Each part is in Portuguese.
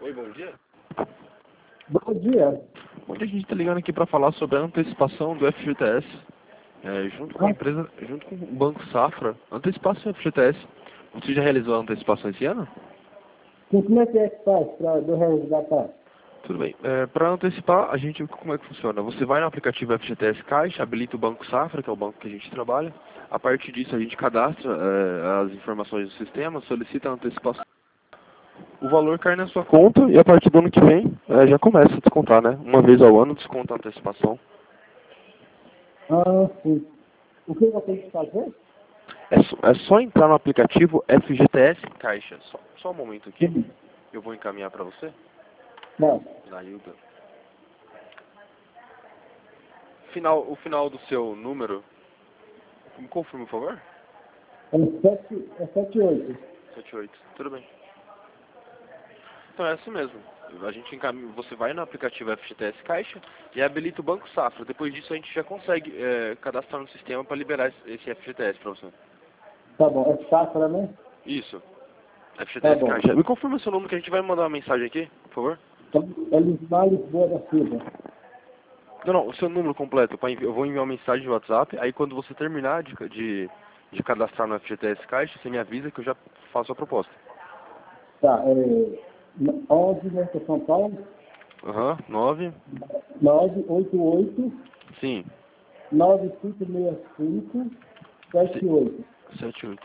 Oi, bom dia. Bom dia. Bom dia, a gente está ligando aqui para falar sobre a antecipação do FGTS, junto com a empresa, junto com o Banco Safra. Antecipação do FGTS. Você já realizou a antecipação esse ano? Sim, como é que faz para eu resgatar? Tudo bem. Para antecipar, como é que funciona? Você vai no aplicativo FGTS Caixa, habilita o Banco Safra, que é o banco que a gente trabalha. A partir disso, a gente cadastra as informações do sistema, solicita a antecipação. O valor cai na sua conta e a partir do ano que vem já começa a descontar, né? Uma vez ao ano desconta a antecipação. Ah, sim. O que eu tenho que fazer? É só entrar no aplicativo FGTS Caixa. Só um momento aqui. Sim. Eu vou encaminhar para você. Não. Na Hilda. O final do seu número. Me confirma, por favor. É 78. 78. Tudo bem. Então é assim mesmo. A gente encaminha, você vai no aplicativo FGTS Caixa e habilita o Banco Safra. Depois disso a gente já consegue cadastrar no sistema para liberar esse FGTS para você. Tá bom. É safra, né? Isso. Tá FGTS bom. Caixa. Me confirma seu número que a gente vai mandar uma mensagem aqui, por favor. Então, é Lismar Lisboa da Silva. Não, o seu número completo. Eu vou enviar uma mensagem no WhatsApp. Aí quando você terminar de cadastrar no FGTS Caixa, você me avisa que eu já faço a proposta. Tá, 11, né, que é São Paulo. Aham, 9. 988 Sim. 9565 78. 78.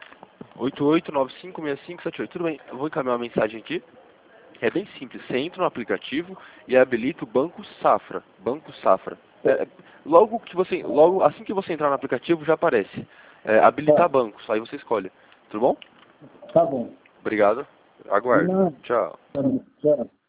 88956578. Tudo bem, eu vou encaminhar uma mensagem aqui. É bem simples. Você entra no aplicativo e habilita o Banco Safra. Banco Safra. Logo assim que você entrar no aplicativo já aparece. Habilitar Tá. bancos. Aí você escolhe. Tudo bom? Tá bom. Obrigado. De Aguardo. nada. Tchau. Tá bom. Tchau.